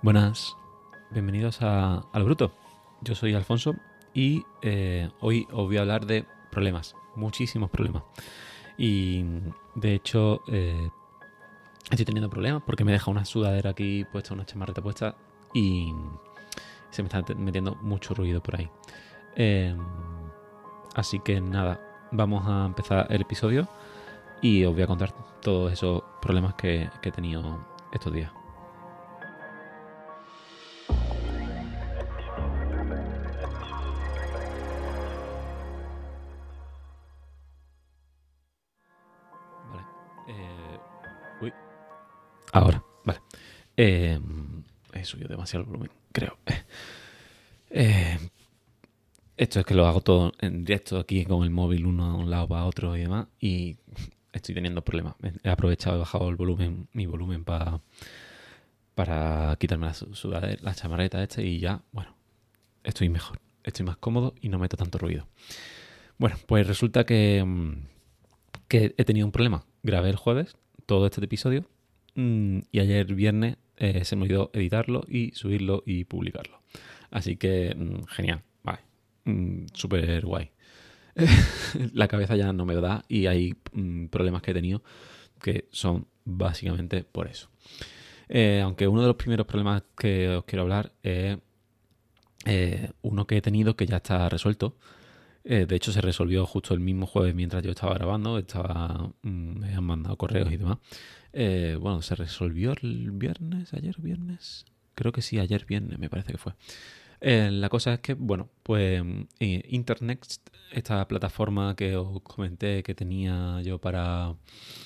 Buenas, bienvenidos a Lo Bruto. Yo soy Alfonso y hoy os voy a hablar de problemas, muchísimos problemas. Y de hecho estoy teniendo problemas porque me deja una sudadera aquí puesta, una chamarreta puesta y se me está metiendo mucho ruido por ahí. Así que nada, vamos a empezar el episodio y os voy a contar todos esos problemas que he tenido estos días. Vale. Uy. Ahora, vale. He subido demasiado el volumen, creo. Esto es que lo hago todo en directo aquí con el móvil uno a un lado para otro y demás y estoy teniendo problemas. He aprovechado y bajado el volumen, mi volumen para quitarme la chamarreta y ya, bueno, estoy mejor. Estoy más cómodo y no meto tanto ruido. Bueno, pues resulta que he tenido un problema. Grabé el jueves todo este episodio y ayer viernes se me olvidó editarlo y subirlo y publicarlo. Así que genial, vale, súper guay. La cabeza ya no me da y hay problemas que he tenido que son básicamente por eso. Aunque uno de los primeros problemas que os quiero hablar es uno que he tenido que ya está resuelto. De hecho, se resolvió justo el mismo jueves mientras yo estaba grabando. Me han mandado correos y demás. Bueno, se resolvió el viernes, ayer viernes. Creo que sí, ayer viernes me parece que fue. La cosa es que, bueno, pues Internext, esta plataforma que os comenté que tenía yo para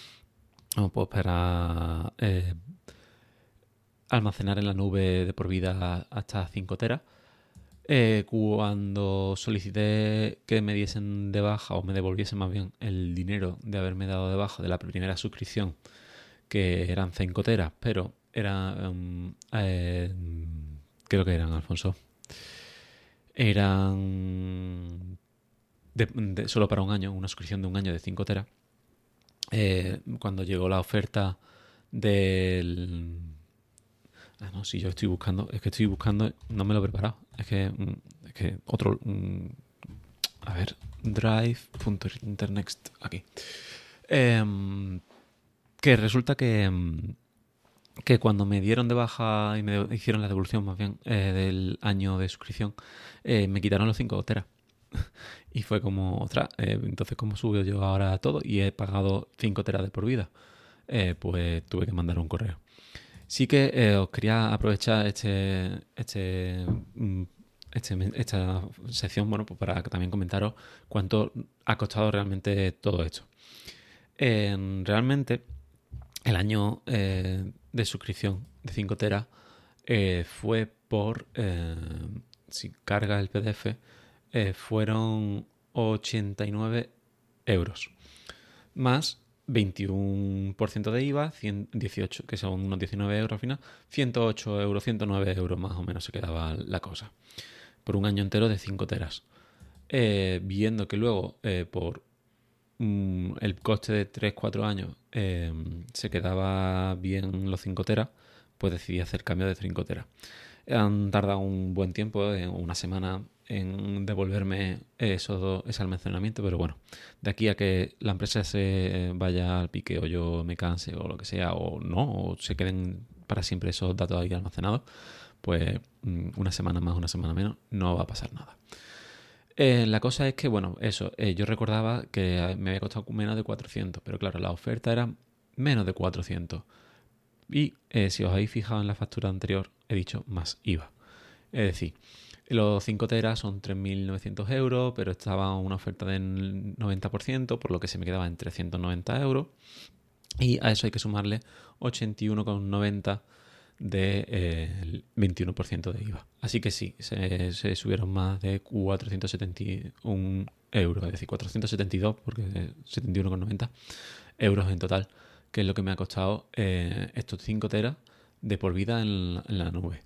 almacenar en la nube de por vida hasta 5 teras. Cuando solicité que me diesen de baja o me devolviesen más bien el dinero de haberme dado de baja de la primera suscripción, que eran 5 teras, pero creo que eran, Alfonso, eran solo para un año, una suscripción de un año de 5 teras. Cuando llegó la oferta del... no, si yo estoy buscando, no me lo he preparado. Es que otro... a ver, drive.internext, aquí. Que resulta que cuando me dieron de baja y me hicieron la devolución más bien del año de suscripción, me quitaron los 5 teras. Y fue como, ostras, entonces ¿cómo subo yo ahora todo? Y he pagado 5 teras de por vida. Pues tuve que mandar un correo. Sí que os quería aprovechar esta sección, bueno, pues para también comentaros cuánto ha costado realmente todo esto. Realmente, el año de suscripción de 5 teras fue por, si carga el PDF, fueron 89 euros. Más 21% de IVA, 18, que son unos 19 euros al final, 108 euros, 109 euros más o menos se quedaba la cosa. Por un año entero de 5 teras. Viendo que luego, por el coste de 3-4 años, se quedaba bien los 5 teras, pues decidí hacer cambio de 5 teras. Han tardado un buen tiempo, una semana, en devolverme ese almacenamiento, pero bueno, de aquí a que la empresa se vaya al pique o yo me canse o lo que sea, o no, o se queden para siempre esos datos ahí almacenados, pues una semana más, una semana menos, no va a pasar nada. La cosa es que, bueno, eso, yo recordaba que me había costado menos de 400, pero claro, la oferta era menos de 400. Y si os habéis fijado en la factura anterior, he dicho más IVA. Es decir, los 5 teras son 3.900 euros, pero estaba una oferta del 90%, por lo que se me quedaba en 390 euros. Y a eso hay que sumarle 81,90 del 21% de IVA. Así que sí, se subieron más de 471 euros, es decir, 472, porque 71,90 euros en total, que es lo que me ha costado estos 5 teras de por vida en la nube.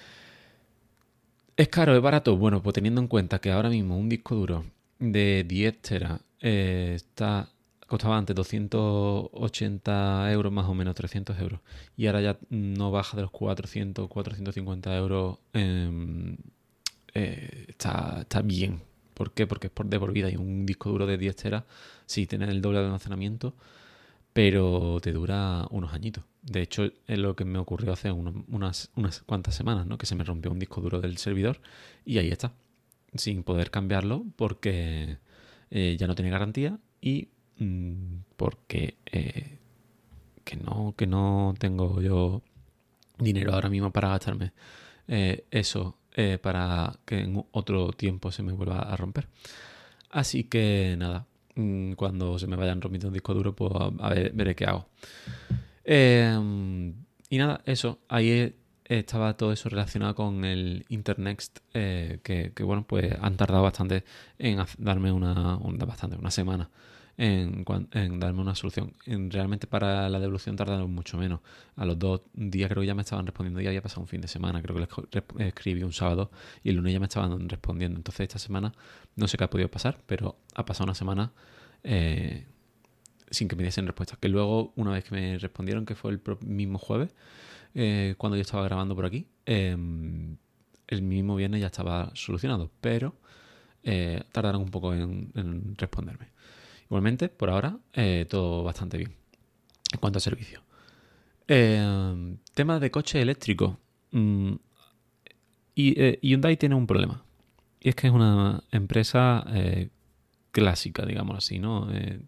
¿Es caro? ¿Es barato? Bueno, pues teniendo en cuenta que ahora mismo un disco duro de 10 teras está costaba antes 280 euros, más o menos 300 euros. Y ahora ya no baja de los 400, 450 euros. Está bien. ¿Por qué? Porque es de por vida. Y un disco duro de 10 teras, sí, tiene el doble de almacenamiento, pero te dura unos añitos. De hecho, es lo que me ocurrió hace unas cuantas semanas, ¿no? Que se me rompió un disco duro del servidor y ahí está, sin poder cambiarlo porque ya no tiene garantía y porque que no tengo yo dinero ahora mismo para gastarme eso para que en otro tiempo se me vuelva a romper. Así que nada, cuando se me vayan rompiendo un disco duro, pues a ver, veré qué hago. Y nada, eso, ahí estaba todo eso relacionado con el Internext, que bueno, pues han tardado bastante en darme una semana en darme una solución. Realmente para la devolución tardaron mucho menos. A los 2 días creo que ya me estaban respondiendo, ya había pasado un fin de semana, creo que les escribí un sábado y el lunes ya me estaban respondiendo. Entonces esta semana no sé qué ha podido pasar, pero ha pasado una semana sin que me diesen respuesta. Que luego, una vez que me respondieron, que fue el mismo jueves, cuando yo estaba grabando por aquí, el mismo viernes ya estaba solucionado, pero tardaron un poco en responderme. Igualmente, por ahora, todo bastante bien en cuanto a servicio. Tema de coche eléctrico. Hyundai tiene un problema. Y es que es una empresa clásica, digamos así, ¿no?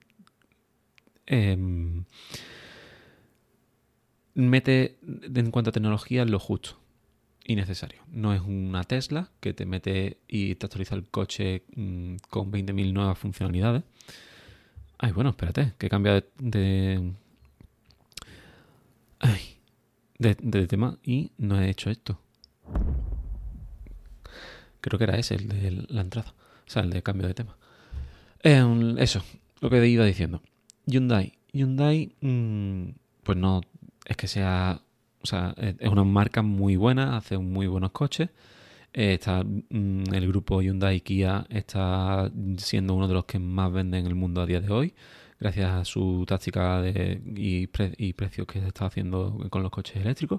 Mete en cuanto a tecnología lo justo y necesario. No es una Tesla que te mete y te actualiza el coche con 20.000 nuevas funcionalidades. Ay, bueno, espérate, que cambia de tema y no he hecho esto. Creo que era ese, el de la entrada. O sea, el de cambio de tema. Eso, lo que iba diciendo. Hyundai, pues no es que sea... O sea, es una marca muy buena, hace muy buenos coches. El grupo Hyundai Kia está siendo uno de los que más venden en el mundo a día de hoy, gracias a su táctica y precios que se está haciendo con los coches eléctricos.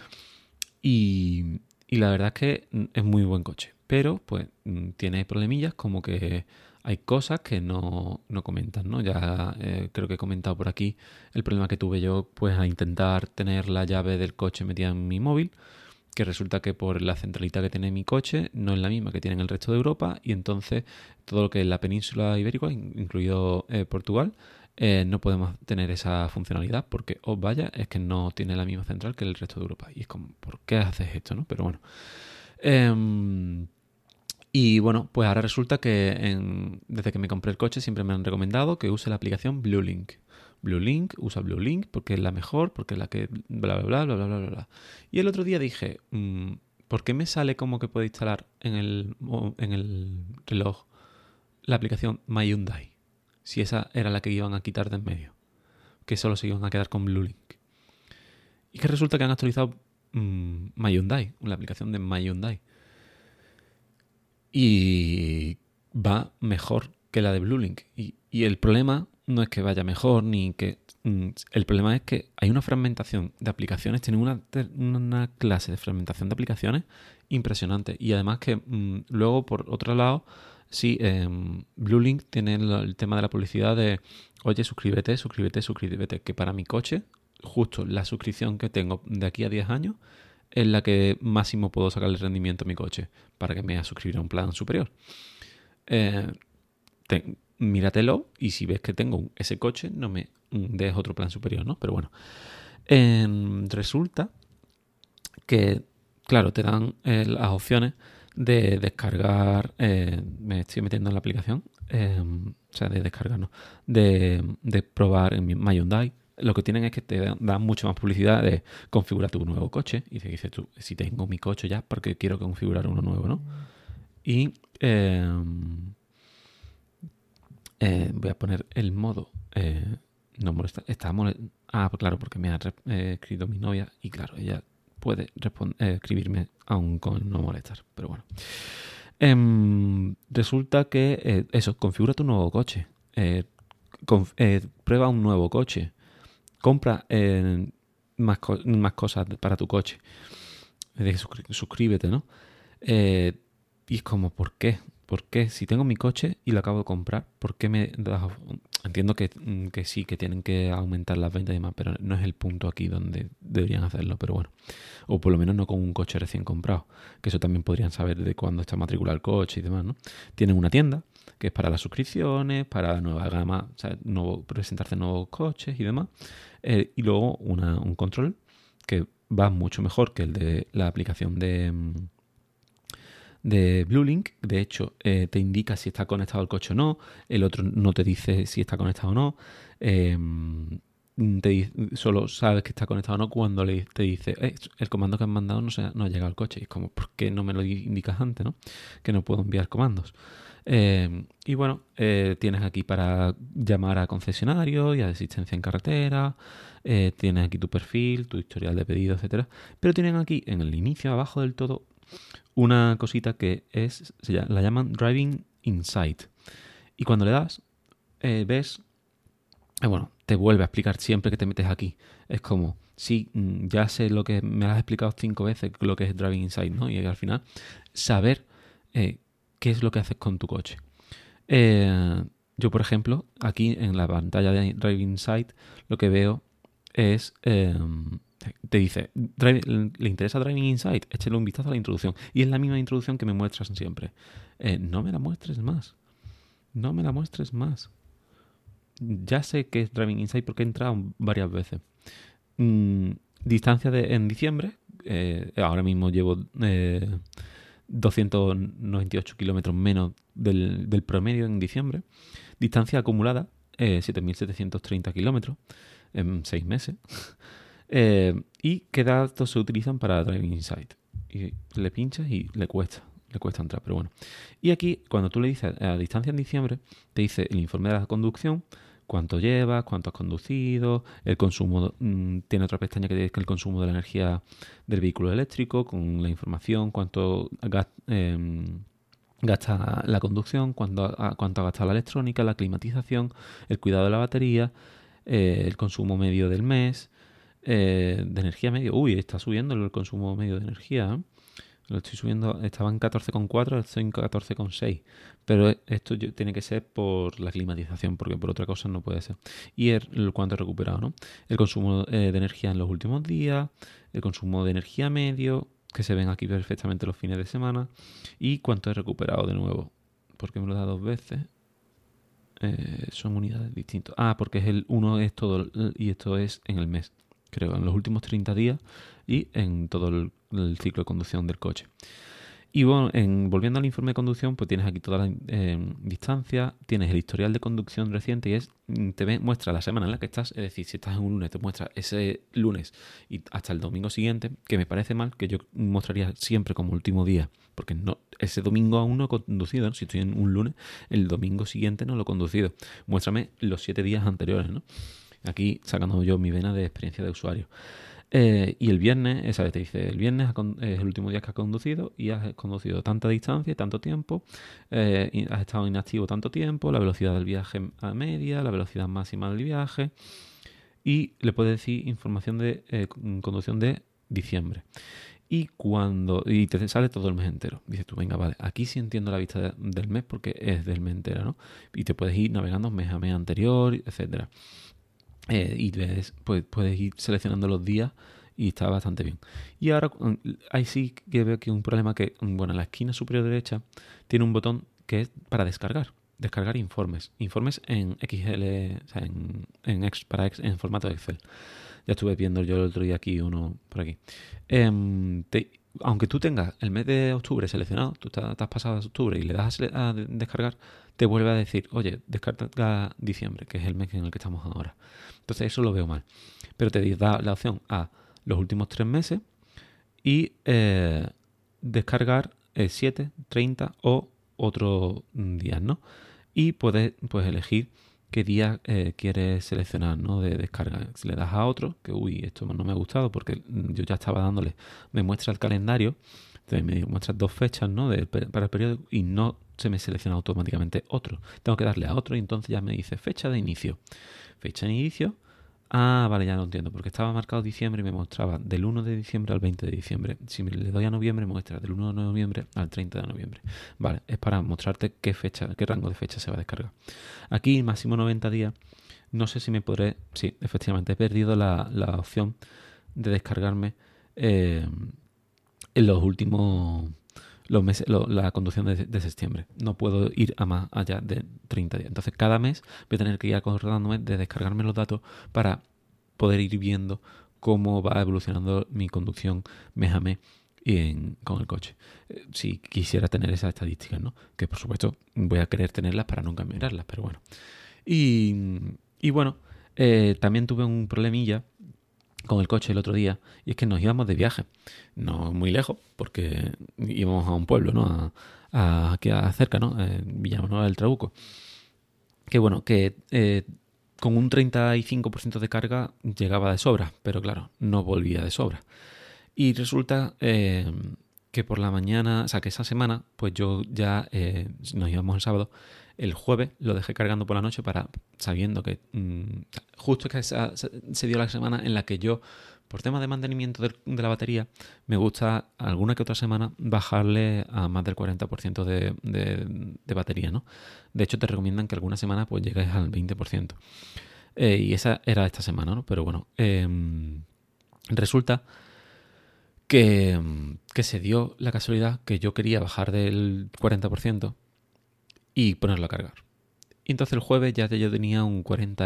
Y la verdad es que es muy buen coche, pero pues tiene problemillas como que hay cosas que no comentan, ¿no? Ya creo que he comentado por aquí el problema que tuve yo pues a intentar tener la llave del coche metida en mi móvil, que resulta que por la centralita que tiene mi coche no es la misma que tiene en el resto de Europa y entonces todo lo que es la península ibérica, incluido Portugal, no podemos tener esa funcionalidad porque, vaya, es que no tiene la misma central que el resto de Europa. Y es como, ¿por qué haces esto, no? Pero bueno. Y bueno, pues ahora resulta que desde que me compré el coche siempre me han recomendado que use la aplicación BlueLink. Usa BlueLink porque es la mejor, porque es la que bla, bla, bla, bla, bla, bla, bla. Y el otro día dije, ¿por qué me sale como que puedo instalar en el reloj la aplicación My Hyundai? Si esa era la que iban a quitar de en medio. Que solo se iban a quedar con BlueLink. Y que resulta que han actualizado My Hyundai, la aplicación de My Hyundai. Y va mejor que la de BlueLink. Y el problema no es que vaya mejor, ni que... el problema es que hay una fragmentación de aplicaciones, tienen una clase de fragmentación de aplicaciones impresionante. Y además que luego, por otro lado, sí, BlueLink tiene el tema de la publicidad de, oye, suscríbete, que para mi coche, justo la suscripción que tengo de aquí a 10 años, es la que máximo puedo sacarle rendimiento a mi coche para que me haga suscribir a un plan superior. Míratelo y si ves que tengo ese coche, no me des otro plan superior, ¿no? Pero bueno, resulta que, claro, te dan las opciones de descargar, me estoy metiendo en la aplicación, o sea, de descargar, no, de probar en mi My Hyundai. Lo que tienen es que te dan mucha más publicidad de configurar tu nuevo coche. Y dices tú, si tengo mi coche ya, ¿por qué quiero configurar uno nuevo, no? Y voy a poner el modo no molesta. Pues claro, porque me ha escrito mi novia y claro, ella puede escribirme aún con el no molestar. Pero bueno. Resulta que eso, configura tu nuevo coche. prueba un nuevo coche, compra más cosas para tu coche, suscríbete, ¿no? Y es como, ¿por qué? ¿Por qué? Si tengo mi coche y lo acabo de comprar, ¿por qué me das? Entiendo que sí, que tienen que aumentar las ventas y demás, pero no es el punto aquí donde deberían hacerlo, pero bueno. O por lo menos no con un coche recién comprado, que eso también podrían saber de cuándo está matriculado el coche y demás, ¿no? Tienen una tienda que es para las suscripciones, para la nueva gama, o sea, presentarse nuevos coches y demás. Y luego un control que va mucho mejor que el de la aplicación de Bluelink. De hecho, te indica si está conectado el coche o no. El otro no te dice si está conectado o no. Solo sabes que está conectado o no cuando te dice el comando que has mandado no ha llegado al coche. Y es como, ¿por qué no me lo indicas antes, no? Que no puedo enviar comandos. Y bueno, tienes aquí para llamar a concesionarios y a asistencia en carretera. Tienes aquí tu perfil, tu historial de pedido, etcétera. Pero tienen aquí en el inicio, abajo del todo, una cosita que la llaman Driving Insight. Y cuando le das, ves, bueno, te vuelve a explicar siempre que te metes aquí. Es como, sí, ya sé lo que me has explicado 5 veces, lo que es Driving Insight, ¿no? Y al final, saber qué es lo que haces con tu coche. Yo, por ejemplo, aquí en la pantalla de Driving Insight, lo que veo es... te dice, ¿le interesa Driving Insight? Échale un vistazo a la introducción. Y es la misma introducción que me muestras siempre. No me la muestres más. No me la muestres más. Ya sé que es Driving Insight porque he entrado varias veces. Distancia en diciembre. Ahora mismo llevo 298 kilómetros menos del promedio en diciembre. Distancia acumulada, 7.730 kilómetros en 6 meses. Y qué datos se utilizan para Driving Insight. Y le pinchas y le cuesta entrar, pero bueno. Y aquí, cuando tú le dices a distancia en diciembre, te dice el informe de la conducción, cuánto llevas, cuánto has conducido, el consumo, tiene otra pestaña que dice que el consumo de la energía del vehículo eléctrico, con la información, cuánto gasta la conducción, cuánto ha gastado la electrónica, la climatización, el cuidado de la batería, el consumo medio del mes, de energía medio. Uy, está subiendo el consumo medio de energía, ¿eh? Lo estoy subiendo, estaba en 14,4, estoy en 14,6. Pero esto tiene que ser por la climatización, porque por otra cosa no puede ser. Y el cuánto he recuperado, ¿no? El consumo de energía en los últimos días, el consumo de energía medio, que se ven aquí perfectamente los fines de semana, y cuánto he recuperado de nuevo. Porque me lo da 2 veces. Son unidades distintas. Porque uno es todo y esto es en el mes. Creo, en los últimos 30 días y en todo el ciclo de conducción del coche. Y bueno, volviendo al informe de conducción, pues tienes aquí todas las distancias, tienes el historial de conducción reciente y muestra la semana en la que estás, es decir, si estás en un lunes, te muestra ese lunes y hasta el domingo siguiente, que me parece mal, que yo mostraría siempre como último día, porque ese domingo aún no he conducido, ¿no? Si estoy en un lunes, el domingo siguiente no lo he conducido. Muéstrame los 7 días anteriores, ¿no? Aquí sacando yo mi vena de experiencia de usuario. Y el viernes, esa vez te dice, el viernes es el último día que has conducido y has conducido tanta distancia y tanto tiempo, y has estado inactivo tanto tiempo, la velocidad del viaje a media, la velocidad máxima del viaje, y le puedes decir información de conducción de diciembre. Y te sale todo el mes entero. Dices tú, venga, vale, aquí sí entiendo la vista del mes porque es del mes entero, ¿no? Y te puedes ir navegando mes a mes anterior, etcétera. Y pues puedes ir seleccionando los días y está bastante bien. Y ahora ahí sí que veo que un problema que, bueno, en la esquina superior derecha tiene un botón que es para descargar informes. Informes en XL, o sea, en formato Excel. Ya estuve viendo yo el otro día aquí uno por aquí. Aunque tú tengas el mes de octubre seleccionado, tú te has pasado a octubre y le das a descargar, te vuelve a decir, oye, descarga diciembre, que es el mes en el que estamos ahora. Entonces eso lo veo mal. Pero te da la opción a los últimos 3 meses y descargar 7, 30 o otros días, ¿no? Y puedes elegir qué día quieres seleccionar, ¿no? De descarga. Si le das a otro, que esto no me ha gustado porque yo ya estaba dándole, me muestra el calendario, me muestra 2 fechas, ¿no? Para el periodo y no se me selecciona automáticamente otro. Tengo que darle a otro y entonces ya me dice fecha de inicio. Fecha de inicio. Ah, vale, ya lo entiendo, porque estaba marcado diciembre y me mostraba del 1 de diciembre al 20 de diciembre. Si le doy a noviembre, me muestra del 1 de noviembre al 30 de noviembre. Vale, es para mostrarte qué rango de fecha se va a descargar. Aquí, máximo 90 días. No sé si me podré... Sí, efectivamente, he perdido la opción de descargarme en los últimos... los meses, la conducción de septiembre. No puedo ir a más allá de 30 días. Entonces, cada mes voy a tener que ir acordándome de descargarme los datos para poder ir viendo cómo va evolucionando mi conducción mes a mes con el coche. Si quisiera tener esas estadísticas, ¿no? Que por supuesto voy a querer tenerlas para nunca mirarlas, pero bueno. Y bueno, también tuve un problemilla con el coche el otro día, y es que nos íbamos de viaje, no muy lejos, porque íbamos a un pueblo, ¿no? Aquí cerca, ¿no? Villanueva del Trabuco. Que bueno, que con un 35% de carga llegaba de sobra, pero claro, no volvía de sobra. Y resulta que por la mañana, o sea, que esa semana, pues yo ya nos íbamos el sábado. El jueves lo dejé cargando por la noche sabiendo que justo que se dio la semana en la que yo, por temas de mantenimiento de la batería, me gusta alguna que otra semana bajarle a más del 40% de batería, ¿no? De hecho, te recomiendan que alguna semana pues llegues al 20%. Y esa era esta semana, ¿no? Pero bueno, resulta que se dio la casualidad que yo quería bajar del 40% y ponerlo a cargar. Y entonces el jueves ya yo tenía un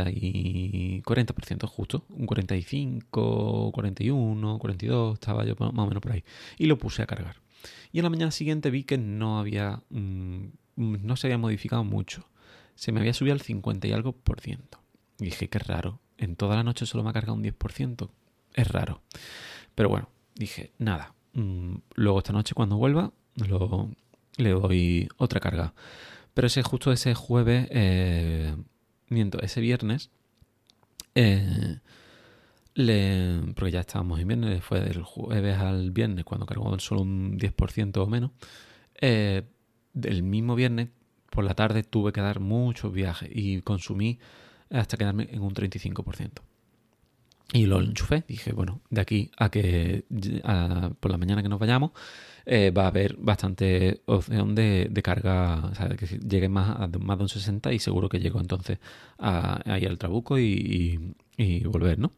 40% justo, un 45, 41, 42, estaba yo más o menos por ahí. Y lo puse a cargar. Y en la mañana siguiente vi que no se había modificado mucho. Se me había subido al 50 y algo por ciento. Y dije, qué raro, en toda la noche solo me ha cargado un 10%. Es raro. Pero bueno, dije, nada. Luego esta noche cuando vuelva le doy otra carga. Pero justo ese jueves, ese viernes, porque ya estábamos en viernes, fue del jueves al viernes cuando cargó solo un 10% o menos. El mismo viernes, por la tarde, tuve que dar muchos viajes y consumí hasta quedarme en un 35%. Y lo enchufé, dije, bueno, de aquí a que por la mañana que nos vayamos, va a haber bastante opción de carga, o sea, de que llegue más de un 60 y seguro que llego entonces ahí al Trabuco y volver, ¿no?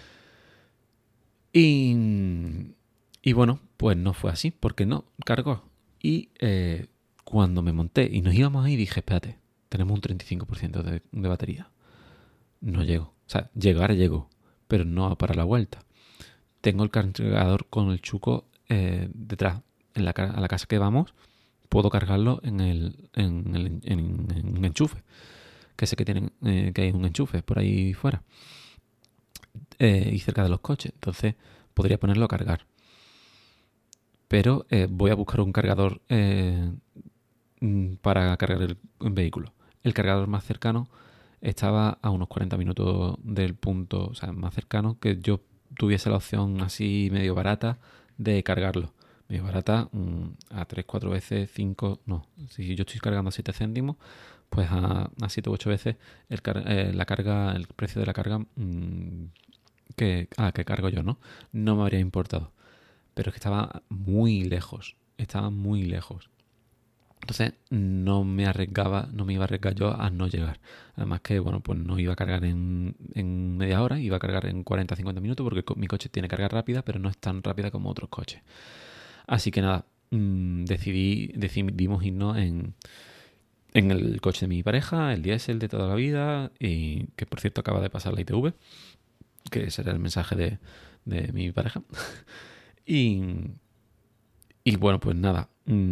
Y bueno, pues no fue así, porque no cargó. Y cuando me monté y nos íbamos ahí, dije, espérate, tenemos un 35% de batería. No llego, o sea, llego, pero no para la vuelta. Tengo el cargador con el chuco detrás. A la casa que vamos, puedo cargarlo en un enchufe. Que sé que tienen que hay un enchufe por ahí fuera. Y cerca de los coches. Entonces, podría ponerlo a cargar. Pero voy a buscar un cargador para cargar el vehículo. El cargador más cercano estaba a unos 40 minutos del punto, o sea, más cercano, que yo tuviese la opción así medio barata de cargarlo. Medio barata a 3-4 veces, 5, no. Si yo estoy cargando a 7 céntimos, pues a 7 u 8 veces el precio de la carga que cargo yo, ¿no? No me habría importado. Pero es que estaba muy lejos. Entonces no me iba a arriesgar yo a no llegar. Además que, bueno, pues no iba a cargar en media hora, iba a cargar en 40-50 minutos porque mi coche tiene carga rápida, pero no es tan rápida como otros coches. Así que nada, decidimos irnos en el coche de mi pareja, el diésel de toda la vida, y que por cierto acaba de pasar la ITV, que ese era el mensaje de mi pareja. y bueno, pues nada.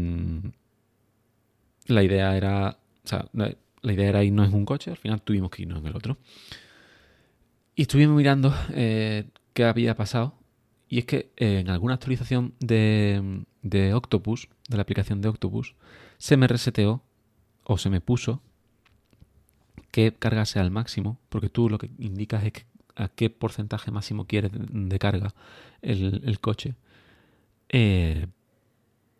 La idea era irnos en un coche, al final tuvimos que irnos en el otro. Y estuvimos mirando qué había pasado. Y es que en alguna actualización de Octopus, de la aplicación de Octopus, se me reseteó o se me puso que cargase al máximo, porque tú lo que indicas es a qué porcentaje máximo quieres de carga el coche.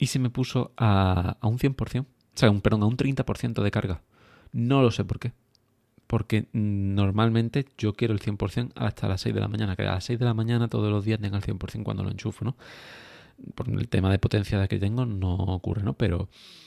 y se me puso a un 100%. O sea, perdón, a un 30% de carga. No lo sé por qué. Porque normalmente yo quiero el 100% hasta las 6 de la mañana. Que a las 6 de la mañana todos los días tenga el 100% cuando lo enchufo, ¿no? Por el tema de potencia que tengo no ocurre, ¿no? Pero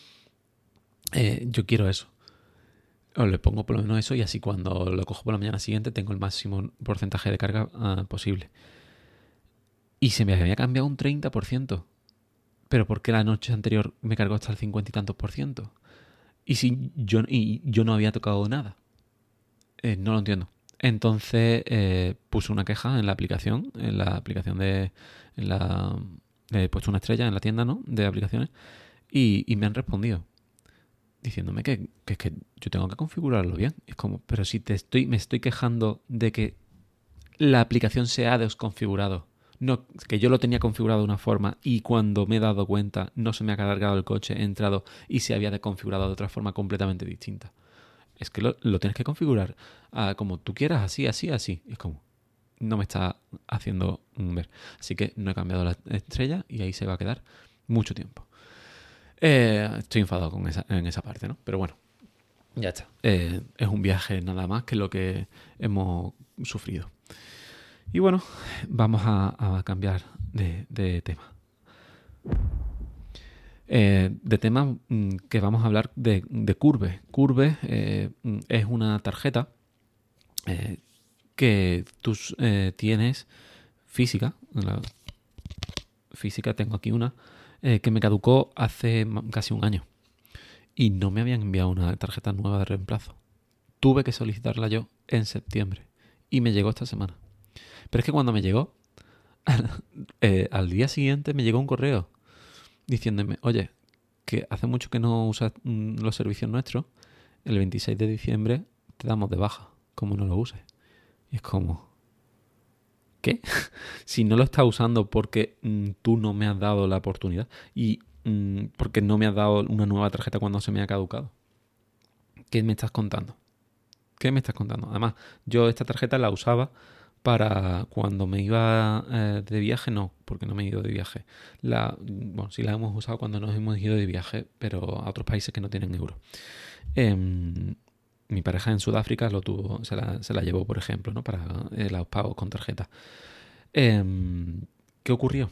yo quiero eso. O le pongo por lo menos eso y así cuando lo cojo por la mañana siguiente tengo el máximo porcentaje de carga posible. Y se me había cambiado un 30%. Pero ¿por qué la noche anterior me cargó hasta el 50 y tantos por ciento? Y si yo no había tocado nada. No lo entiendo. Entonces puse una queja en la aplicación de... he puesto una estrella en la tienda, ¿no? De aplicaciones. Y me han respondido diciéndome que es que yo tengo que configurarlo bien. Es como, pero si me estoy quejando de que la aplicación se ha desconfigurado. No, que yo lo tenía configurado de una forma y cuando me he dado cuenta no se me ha cargado el coche, he entrado y se había desconfigurado de otra forma completamente distinta. Es que lo tienes que configurar como tú quieras, así, así, así. Es como, no me está haciendo ver. Así que no he cambiado la estrella y ahí se va a quedar mucho tiempo. Estoy enfadado en esa parte, ¿no? Pero bueno, ya está. Es un viaje nada más que lo que hemos sufrido. Y bueno, vamos a cambiar de tema. De tema que vamos a hablar de Curve. Curve es una tarjeta que tú tienes física. La física tengo aquí una que me caducó hace casi un año y no me habían enviado una tarjeta nueva de reemplazo. Tuve que solicitarla yo en septiembre y me llegó esta semana. Pero es que cuando me llegó, al día siguiente me llegó un correo diciéndome, oye, que hace mucho que no usas los servicios nuestros, el 26 de diciembre te damos de baja, como no lo uses. Y es como, ¿qué? Si no lo estás usando porque tú no me has dado la oportunidad y porque no me has dado una nueva tarjeta cuando se me ha caducado. ¿Qué me estás contando? ¿Qué me estás contando? Además, yo esta tarjeta la usaba para cuando me iba de viaje, no, porque no me he ido de viaje. Bueno, sí la hemos usado cuando nos hemos ido de viaje, pero a otros países que no tienen euro. Mi pareja en Sudáfrica lo tuvo, se la llevó, por ejemplo, ¿no? Para los pagos con tarjeta. ¿Qué ocurrió?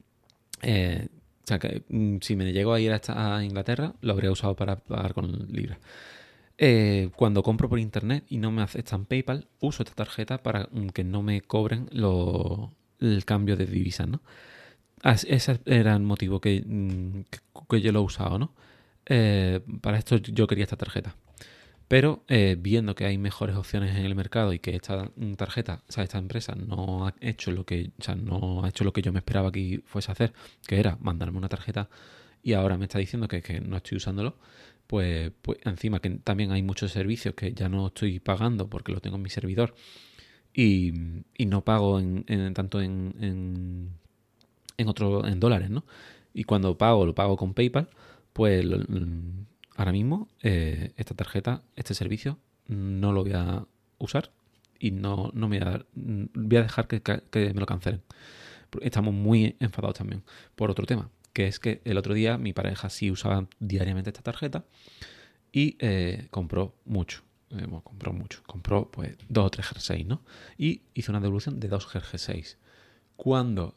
O sea, que si me llegó a ir a Inglaterra, lo habría usado para pagar con libras. Cuando compro por internet y no me aceptan PayPal, uso esta tarjeta para que no me cobren el cambio de divisas, ¿no? Ese era el motivo que yo lo he usado, ¿no? Para esto yo quería esta tarjeta. Pero viendo que hay mejores opciones en el mercado y que esta tarjeta, o sea, esta empresa no ha hecho lo que, o sea, no ha hecho lo que yo me esperaba que fuese a hacer, que era mandarme una tarjeta y ahora me está diciendo que no estoy usándolo, pues encima que también hay muchos servicios que ya no estoy pagando porque lo tengo en mi servidor y no pago tanto en dólares, ¿no? Y cuando pago, lo pago con PayPal, pues ahora mismo esta tarjeta, este servicio, no lo voy a usar y no me voy a dejar que me lo cancelen. Estamos muy enfadados también por otro tema, que es que el otro día mi pareja sí usaba diariamente esta tarjeta y compró mucho. Compró pues 2 o 3 jerseys, ¿no? Y hizo una devolución de 2 jerseys. Cuando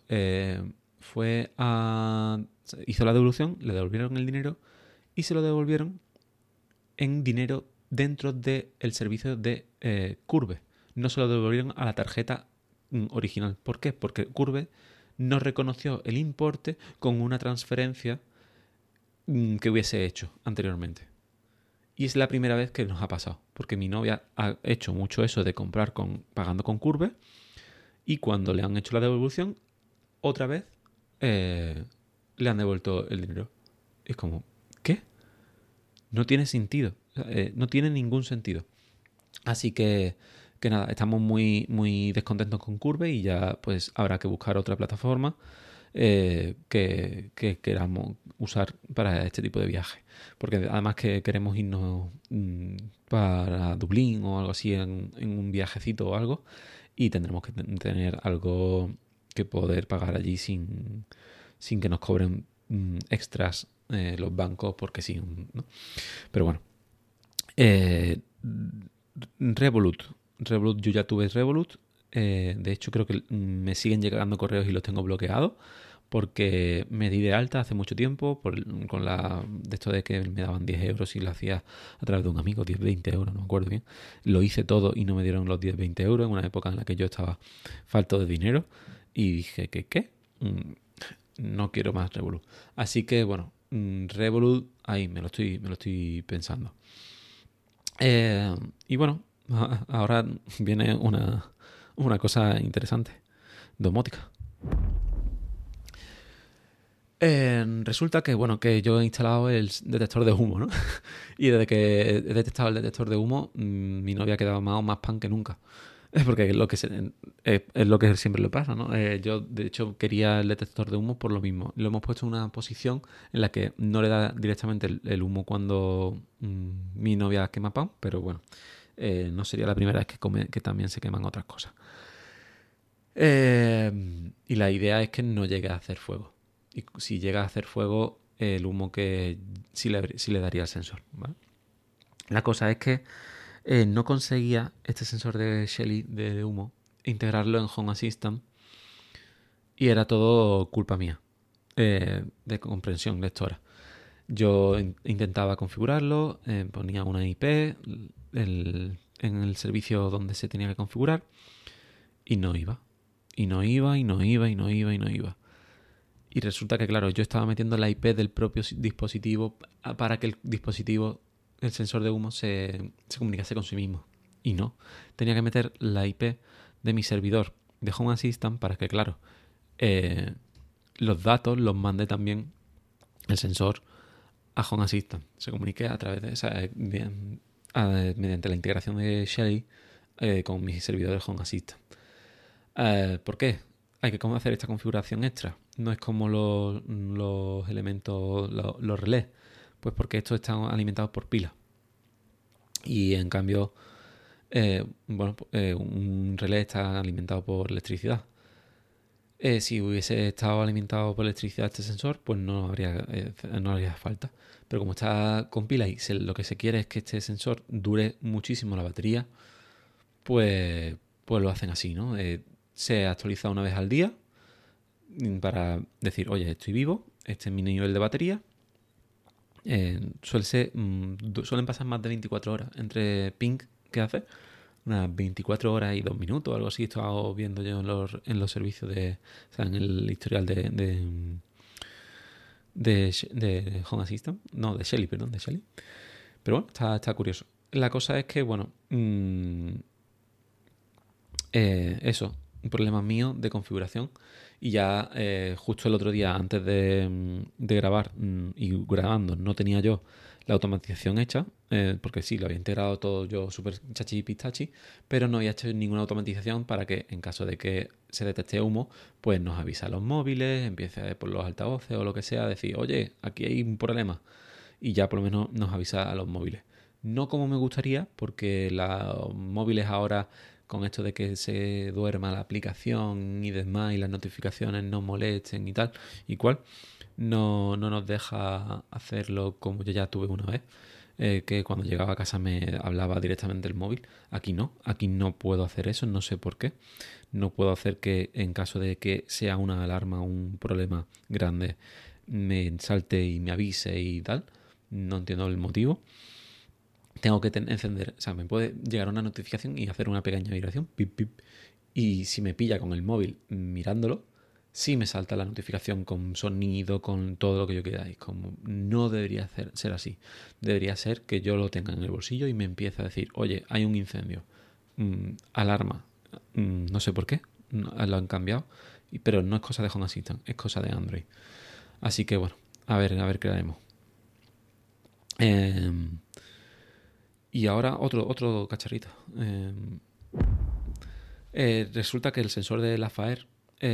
hizo la devolución, le devolvieron el dinero y se lo devolvieron en dinero dentro del servicio de Curve. No se lo devolvieron a la tarjeta original. ¿Por qué? Porque Curve no reconoció el importe con una transferencia que hubiese hecho anteriormente. Y es la primera vez que nos ha pasado, porque mi novia ha hecho mucho eso de comprar pagando con Curve y cuando le han hecho la devolución, otra vez le han devuelto el dinero. Es como, ¿qué? No tiene sentido. No tiene ningún sentido. Así que nada, estamos muy, muy descontentos con Curve y ya pues habrá que buscar otra plataforma que queramos usar para este tipo de viaje. Porque además que queremos irnos para Dublín o algo así en un viajecito o algo y tendremos que tener algo que poder pagar allí sin que nos cobren extras los bancos porque sí, ¿no? Pero bueno. Eh, Revolut. Revolut, yo ya tuve Revolut. De hecho, creo que me siguen llegando correos y los tengo bloqueados porque me di de alta hace mucho tiempo con de esto de que me daban 10 euros y lo hacía a través de un amigo, 10, 20 euros, no me acuerdo bien. Lo hice todo y no me dieron los 10, 20 euros en una época en la que yo estaba falto de dinero y dije que, ¿qué? No quiero más Revolut. Así que, bueno, Revolut, ahí me lo estoy pensando. Y bueno, ahora viene una cosa interesante, domótica. Resulta que, bueno, que yo he instalado el detector de humo, ¿no? Y desde que he detectado el detector de humo, mi novia ha quedado más pan que nunca. Es porque es lo que siempre le pasa, ¿no? Yo, de hecho, quería el detector de humo por lo mismo. Lo hemos puesto en una posición en la que no le da directamente el humo cuando mi novia quema pan, pero bueno, no sería la primera vez que también se queman otras cosas. Y la idea es que no llegue a hacer fuego. Y si llega a hacer fuego, el humo que sí le daría al sensor, ¿vale? La cosa es que no conseguía este sensor de Shelly de humo integrarlo en Home Assistant y era todo culpa mía, de comprensión lectora. Yo intentaba configurarlo, ponía una IP en el servicio donde se tenía que configurar y no iba. Y no iba, y no iba, y no iba, y no iba. Y resulta que, claro, yo estaba metiendo la IP del propio dispositivo para que el dispositivo, el sensor de humo, se comunicase con sí mismo. Y no. Tenía que meter la IP de mi servidor de Home Assistant para que, claro, los datos los mande también el sensor a Home Assistant. Se comunique a través de esa, mediante la integración de Shelly con mi servidor de Home Assistant. ¿Por qué? Hay que hacer esta configuración extra. No es como los elementos, los relés. Pues porque estos están alimentados por pilas. Y en cambio, un relé está alimentado por electricidad. Si hubiese estado alimentado por electricidad este sensor, pues no haría falta. Pero como está con pilas y lo que se quiere es que este sensor dure muchísimo la batería, pues lo hacen así, ¿no? Se actualiza una vez al día para decir, oye, estoy vivo, este es mi nivel de batería. Suelen pasar más de 24 horas entre ping que hace, unas 24 horas y 2 minutos, algo así. He estado viendo yo en los servicios o sea, en el historial de Home Assistant, no, de Shelly, perdón, de Shelly. Pero bueno, está curioso. La cosa es que, bueno, eso, un problema mío de configuración. Y ya justo el otro día, antes de grabar y grabando, no tenía yo la automatización hecha, porque sí, lo había integrado todo yo súper chachi y pistachi, pero no había hecho ninguna automatización para que en caso de que se detecte humo, pues nos avisa a los móviles, empiece por los altavoces o lo que sea, decir, oye, aquí hay un problema. Y ya por lo menos nos avisa a los móviles. No como me gustaría, porque los móviles ahora, con esto de que se duerma la aplicación y demás y las notificaciones no molesten y tal y cual, no nos deja hacerlo como yo ya tuve una vez. Que cuando llegaba a casa me hablaba directamente el móvil. Aquí no puedo hacer eso, no sé por qué. No puedo hacer que en caso de que sea una alarma o un problema grande me salte y me avise y tal. No entiendo el motivo. Tengo que encender, o sea, me puede llegar una notificación y hacer una pequeña vibración, pip, pip, y si me pilla con el móvil mirándolo, sí me salta la notificación con sonido, con todo lo que yo quiera. Y como no debería ser así. Debería ser que yo lo tenga en el bolsillo y me empiece a decir, oye, hay un incendio, alarma, no sé por qué, lo han cambiado, pero no es cosa de Home Assistant, es cosa de Android. Así que bueno, a ver qué haremos. Y ahora otro cacharrito. Resulta que el sensor de la FAER,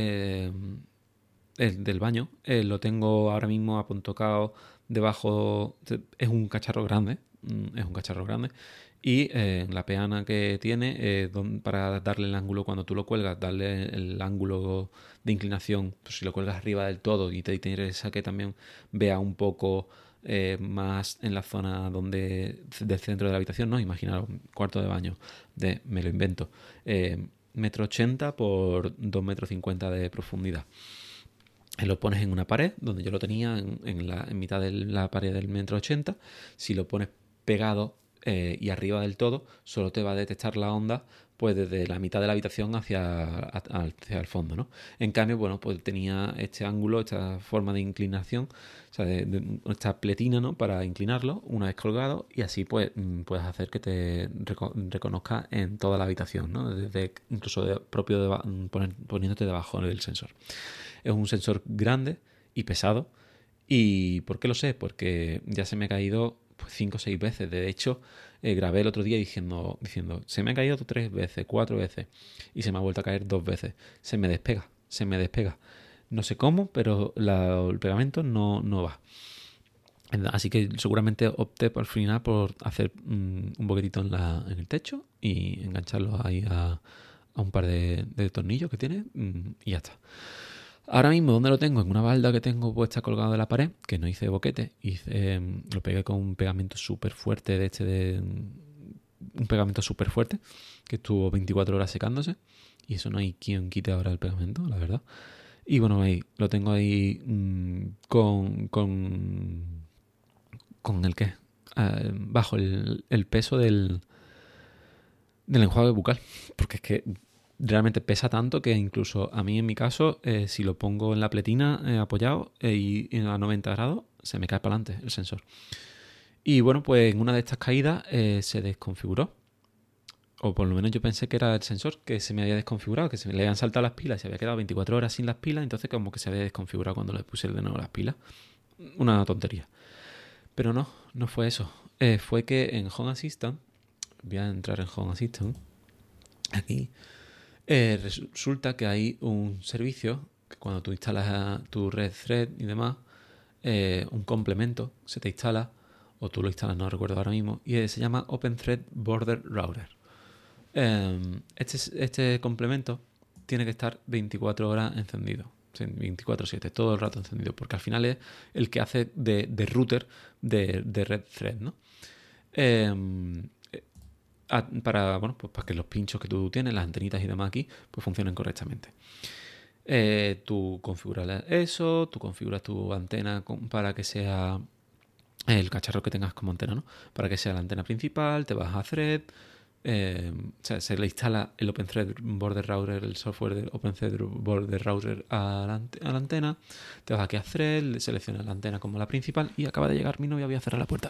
el del baño, lo tengo ahora mismo apuntocado debajo. Es un cacharro grande, es un cacharro grande. Y la peana que tiene, para darle el ángulo cuando tú lo cuelgas, darle el ángulo de inclinación, pues si lo cuelgas arriba del todo y te interesa que también vea un poco más en la zona del centro de la habitación, ¿no? Imaginaros un cuarto de baño me lo invento, 1,80 m por 2,50 m de profundidad. Lo pones en una pared, donde yo lo tenía en mitad de la pared del 1,80 m. Si lo pones pegado y arriba del todo, solo te va a detectar la onda pues desde la mitad de la habitación hacia el fondo, ¿no? En cambio, bueno, pues tenía este ángulo, esta forma de inclinación, o sea, esta pletina, ¿no? Para inclinarlo una vez colgado, y así pues puedes hacer que te reconozca en toda la habitación, ¿no? Desde incluso poniéndote debajo del sensor. Es un sensor grande y pesado. ¿Y por qué lo sé? Porque ya se me ha caído 5 o 6 veces. De hecho, grabé el otro día diciendo, se me ha caído 3 veces, 4 veces. Y se me ha vuelto a caer 2 veces. Se me despega. No sé cómo, pero el pegamento no va. Así que seguramente opté al final por hacer un boquetito en el techo y engancharlo ahí a un par de tornillos que tiene, y ya está. Ahora mismo, ¿dónde lo tengo? En una balda que tengo puesta colgada de la pared, que no hice boquete, lo pegué con un pegamento súper fuerte un pegamento súper fuerte, que estuvo 24 horas secándose, y eso no hay quien quite ahora el pegamento, la verdad. Y bueno, ahí lo tengo ahí con el qué, bajo el peso del enjuague bucal, porque es que realmente pesa tanto que incluso a mí, en mi caso, si lo pongo en la pletina apoyado y a 90 grados, se me cae para adelante el sensor. Y bueno, pues en una de estas caídas se desconfiguró. O por lo menos yo pensé que era el sensor que se me había desconfigurado, que se me le habían saltado las pilas y se había quedado 24 horas sin las pilas, entonces como que se había desconfigurado cuando le puse de nuevo las pilas. Una tontería. Pero no fue eso. Fue que en Home Assistant, voy a entrar en Home Assistant, aquí, resulta que hay un servicio que cuando tú instalas tu Red Thread y demás, un complemento se te instala, o tú lo instalas, no recuerdo ahora mismo, y se llama OpenThread Border Router. Este complemento tiene que estar 24 horas encendido, 24/7, todo el rato encendido, porque al final es el que hace de router de Red Thread, ¿no? Para que los pinchos que tú tienes, las antenitas y demás aquí, pues funcionen correctamente. Tú configuras eso, tú configuras tu antena para que sea el cacharro que tengas como antena, ¿no? Para que sea la antena principal, te vas a Thread, se le instala el OpenThread Border Router, el software del OpenThread Border Router a la antena, te vas aquí a Thread, seleccionas la antena como la principal y acaba de llegar mi novia, voy a cerrar la puerta.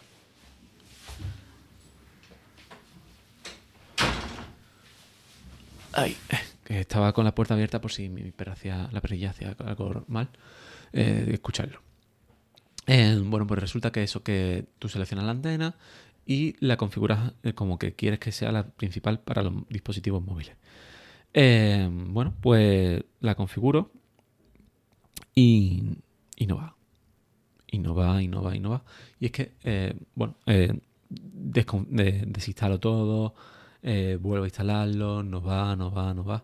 Ay, que estaba con la puerta abierta por si la perilla hacía algo mal, escucharlo. Bueno, pues resulta que que tú seleccionas la antena y la configuras como que quieres que sea la principal para los dispositivos móviles. Bueno, pues la configuro y no va. Y no va. Y es que, desinstalo todo, vuelvo a instalarlo, no va.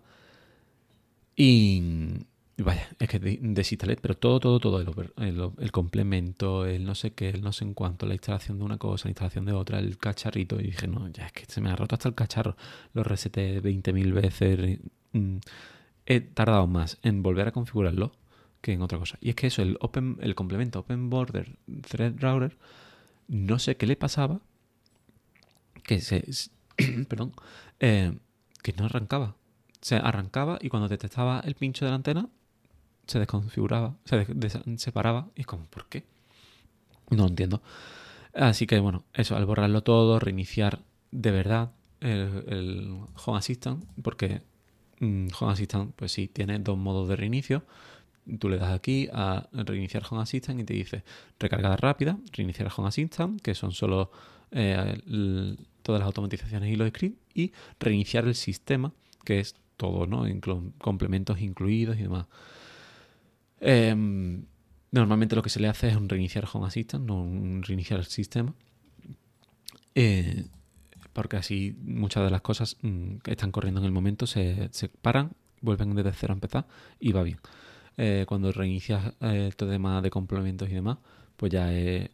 Y vaya, es que desinstalé, pero todo, el complemento, el no sé qué, el no sé en cuánto, la instalación de una cosa, la instalación de otra, el cacharrito, y dije, no, ya es que se me ha roto hasta el cacharro, lo reseté 20.000 veces, he tardado más en volver a configurarlo que en otra cosa. Y es que eso, el complemento Open Border Thread Router, no sé qué le pasaba, que perdón, que no arrancaba. Se arrancaba y cuando detectaba el pincho de la antena se desconfiguraba, se paraba. Y es como, ¿por qué? No lo entiendo. Así que bueno, eso, al borrarlo todo, reiniciar de verdad el Home Assistant, porque Home Assistant pues sí tiene 2 modos de reinicio. Tú le das aquí a reiniciar Home Assistant y te dice recargada rápida, reiniciar Home Assistant, que son solo todas las automatizaciones y los scripts, y reiniciar el sistema, que es todo, ¿no? Complementos incluidos y demás. Normalmente lo que se le hace es un reiniciar Home Assistant, no un reiniciar el sistema. porque así muchas de las cosas que están corriendo en el momento se paran, vuelven desde cero a empezar y va bien. Cuando reinicias todo tema de complementos y demás, pues ya es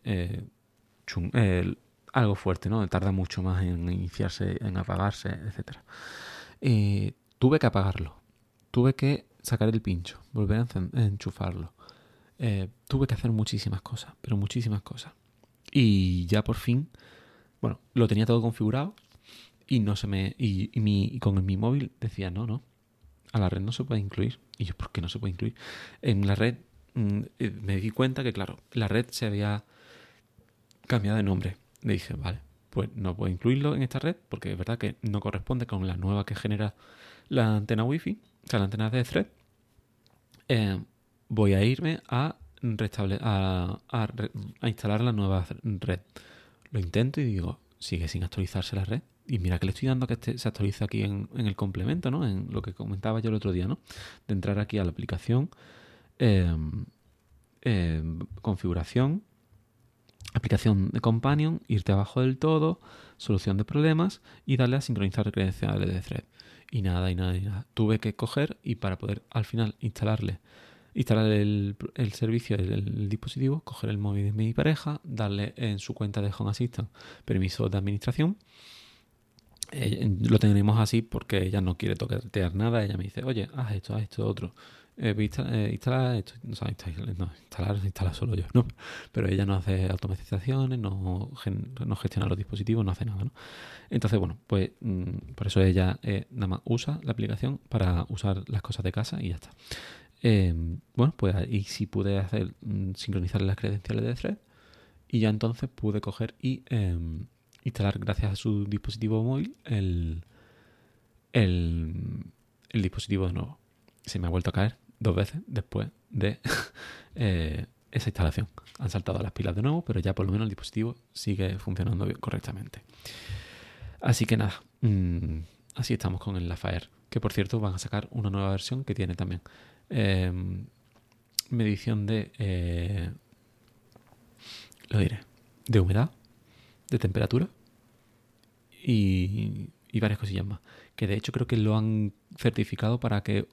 algo fuerte, ¿no? Tarda mucho más en iniciarse, en apagarse, etcétera. Tuve que apagarlo. Tuve que sacar el pincho, volver a enchufarlo. Tuve que hacer muchísimas cosas, pero muchísimas cosas. Y ya por fin, bueno, lo tenía todo configurado y no se me y con mi móvil decía no, a la red no se puede incluir. Y yo, ¿por qué no se puede incluir? En la red me di cuenta que, claro, la red se había cambiado de nombre. Le dije, vale, pues no puedo incluirlo en esta red porque es verdad que no corresponde con la nueva que genera la antena Wi-Fi, o sea, la antena de Thread. Voy a irme a instalar la nueva red. Lo intento y digo, sigue sin actualizarse la red. Y mira que le estoy dando a que se actualice aquí en el complemento, ¿no? En lo que comentaba yo el otro día, ¿no? De entrar aquí a la aplicación, configuración, aplicación de Companion, irte abajo del todo, solución de problemas y darle a sincronizar credenciales de Thread. Y nada. Tuve que coger y para poder al final instalar el servicio del dispositivo, coger el móvil de mi pareja, darle en su cuenta de Home Assistant permiso de administración. Lo tenemos así porque ella no quiere toquetear nada. Ella me dice, oye, haz esto, otro. Instalar esto. No, instalar solo yo, ¿no? Pero ella no hace automatizaciones, no gestiona los dispositivos, no hace nada, ¿no? Entonces, bueno, pues por eso ella nada más usa la aplicación para usar las cosas de casa y ya está. Bueno, pues ahí sí pude hacer sincronizar las credenciales de Thread y ya entonces pude coger y instalar gracias a su dispositivo móvil el dispositivo de nuevo. Se me ha vuelto a caer 2 veces después de esa instalación. Han saltado las pilas de nuevo, pero ya por lo menos el dispositivo sigue funcionando bien, correctamente. Así que nada, así estamos con el Lafayette, que por cierto van a sacar una nueva versión que tiene también medición de lo diré, de humedad, de temperatura y varias cosillas más, que de hecho creo que lo han certificado para que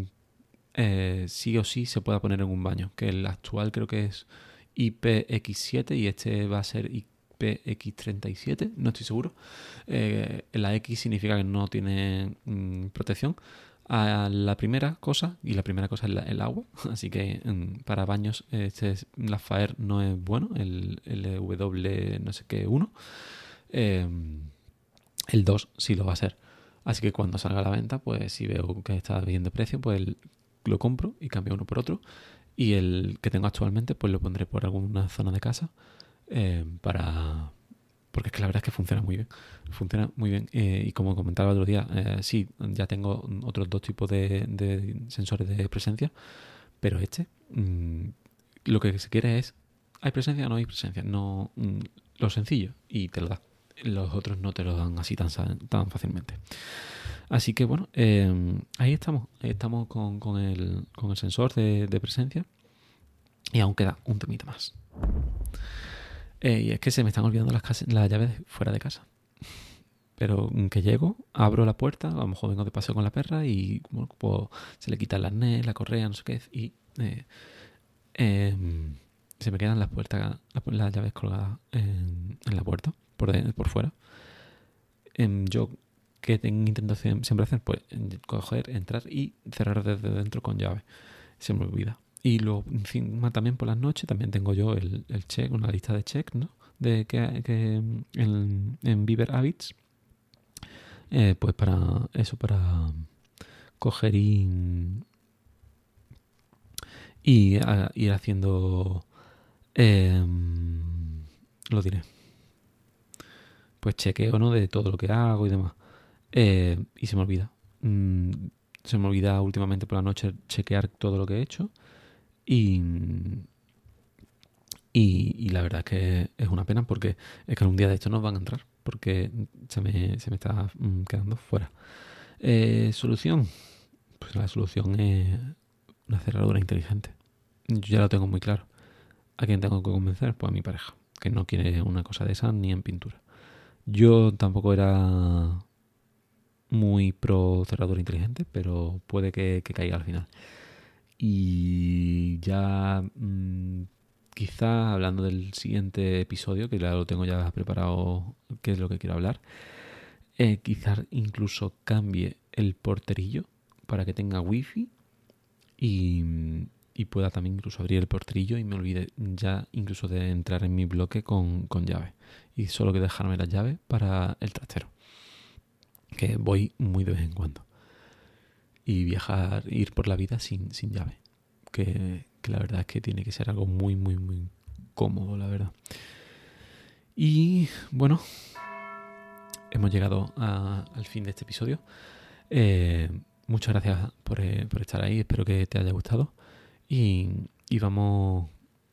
sí o sí se pueda poner en un baño, que el actual creo que es IPX7 y este va a ser IPX37, no estoy seguro. La X significa que no tiene protección a la primera cosa, y la primera cosa es el agua, así que para baños la FAER no es bueno, el W no sé qué 1, el 2 sí lo va a ser, así que cuando salga a la venta, pues si veo que está bien de precio, pues lo compro y cambio uno por otro, y el que tengo actualmente pues lo pondré por alguna zona de casa porque es que la verdad es que funciona muy bien y como comentaba el otro día, sí, ya tengo otros 2 tipos de sensores de presencia, pero lo que se quiere es, ¿hay presencia o no hay presencia? No, lo sencillo, y te lo da. Los otros no te lo dan así tan fácilmente. Así que bueno, ahí estamos con el sensor de presencia, y aún queda un temita más. Y es que se me están olvidando las llaves fuera de casa. Pero que llego, abro la puerta, a lo mejor vengo de paseo con la perra y bueno, pues, se le quita el arnés, la correa, no sé qué, y se me quedan las llaves colgadas en la puerta, por fuera. Yo, ¿qué intento siempre hacer? Pues coger, entrar y cerrar desde dentro con llave. Se me olvida. Y luego, encima también por las noches, también tengo yo el check, una lista de check, ¿no? De que en Beaver Habits, pues para coger y ir haciendo, lo diré, pues chequeo, ¿no? De todo lo que hago y demás. Y se me olvida. Se me olvida últimamente por la noche chequear todo lo que he hecho. Y la verdad es que es una pena porque es que un día de estos no van a entrar porque se me está quedando fuera. ¿Solución? Pues la solución es una cerradura inteligente. Yo ya lo tengo muy claro. ¿A quién tengo que convencer? Pues a mi pareja, que no quiere una cosa de esa ni en pintura. Yo tampoco era muy pro cerradura inteligente, pero puede que caiga al final. Y ya quizá hablando del siguiente episodio, que ya lo tengo ya preparado, qué es lo que quiero hablar, quizás incluso cambie el porterillo para que tenga wifi y pueda también incluso abrir el porterillo y me olvide ya incluso de entrar en mi bloque con llave. Y solo que dejarme la llave para el trastero, que voy muy de vez en cuando. Y viajar, ir por la vida sin llave. Que la verdad es que tiene que ser algo muy, muy, muy cómodo, la verdad. Y bueno, hemos llegado al fin de este episodio. Muchas gracias por estar ahí, espero que te haya gustado. Y vamos,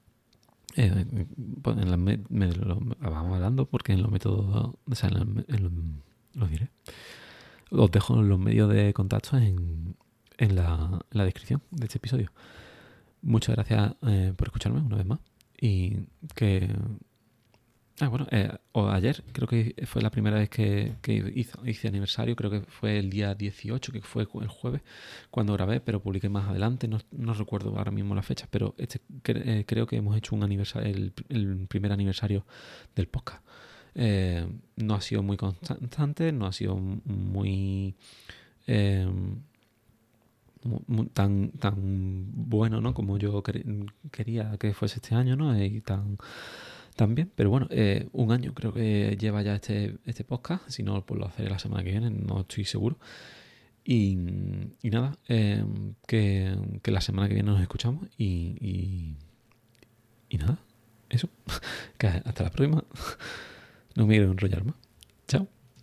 pues vamos hablando porque en los métodos, o sea, los diré. Os dejo los medios de contacto en la descripción de este episodio. Muchas gracias por escucharme una vez más. Y que... bueno, o ayer creo que fue la primera vez que hice aniversario. Creo que fue el día 18, que fue el jueves, cuando grabé, pero publiqué más adelante. No recuerdo ahora mismo la fecha, pero creo que hemos hecho un aniversario, el primer aniversario del podcast. No ha sido muy constante, no ha sido muy... Eh, tan bueno, ¿no? Como yo quería que fuese este año, ¿no? Y tan bien. Pero bueno, un año creo que lleva ya este podcast. Si no, pues lo haré la semana que viene, no estoy seguro. Y nada, que la semana que viene nos escuchamos y nada, eso. Que hasta la próxima. No me quiero enrollar más.